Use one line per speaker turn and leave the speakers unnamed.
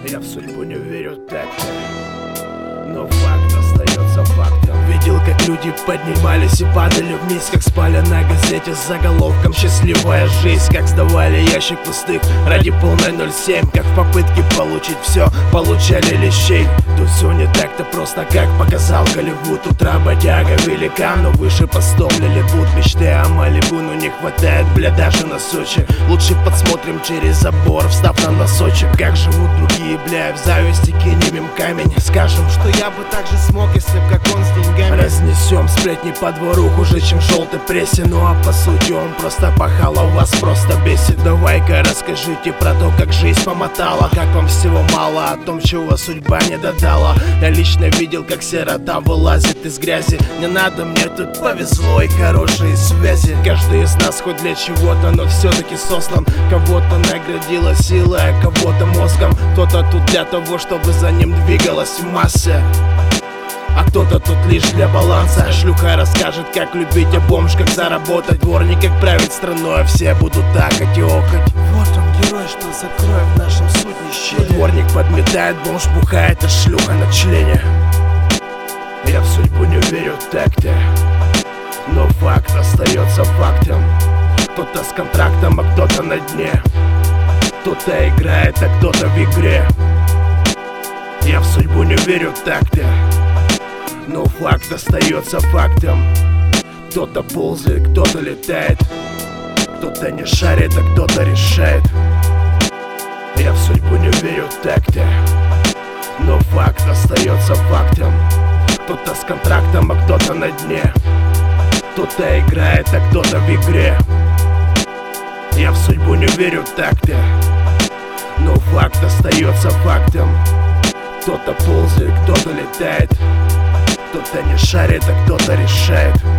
Я в судьбу не верю так, но факт остается фактом. Видел, как люди поднимались и падали вниз, как спали на газете с заголовком «Счастливая жизнь», как сдавали ящик пустых ради полной 07, как в попытке получить все получали лещей. Тут все не так-то просто, как показал Голливуд. Утра бодяга великан, но выше постом лилипут. Мечты о Малибу, но не хватает, бля, даже на Сочи. Лучше подсмотрим через забор, встав на носочек. Как живут другие, бля, в зависти кинем им камень. Скажем, что я бы так же смог, если б как он с деньгами. Разнесем сплетни по двору хуже, чем в желтой прессе. Ну а по сути он просто пахал, а вас просто бесит. Давай-ка расскажите про то, как жизнь помотала. Как вам всего мало, о том, чего судьба не додала. Я лично видел, как сирота вылазит из грязи. Не надо, мне тут повезло и хорошие связи. Каждый из нас хоть для чего-то, но все-таки сослан. Кого-то наградила силой, а кого-то мозгом. Кто-то тут для того, чтобы за ним двигалась масса, а кто-то тут лишь для баланса. Шлюха расскажет, как любить, а бомж как заработать. Дворник как править страной, а все будут такать и охать. Вот он герой, что за кровь в нашем суть нищели. Дворник подметает, бомж бухает, а шлюха на члене. Я в судьбу не верю так-то, но факт остается фактом. Кто-то с контрактом, а кто-то на дне. Кто-то играет, а кто-то в игре. Я в судьбу не верю так-то, но факт остается фактом. Кто-то ползает, кто-то летает. Кто-то не шарит, а кто-то решает. Я в судьбу не верю так-то, но факт остается фактом. Кто-то с контрактом, а кто-то на дне. Кто-то играет, а кто-то в игре. Я в судьбу не верю так-то, но факт остается фактом. Кто-то ползает, кто-то летает. Кто-то не шарит, а кто-то решает.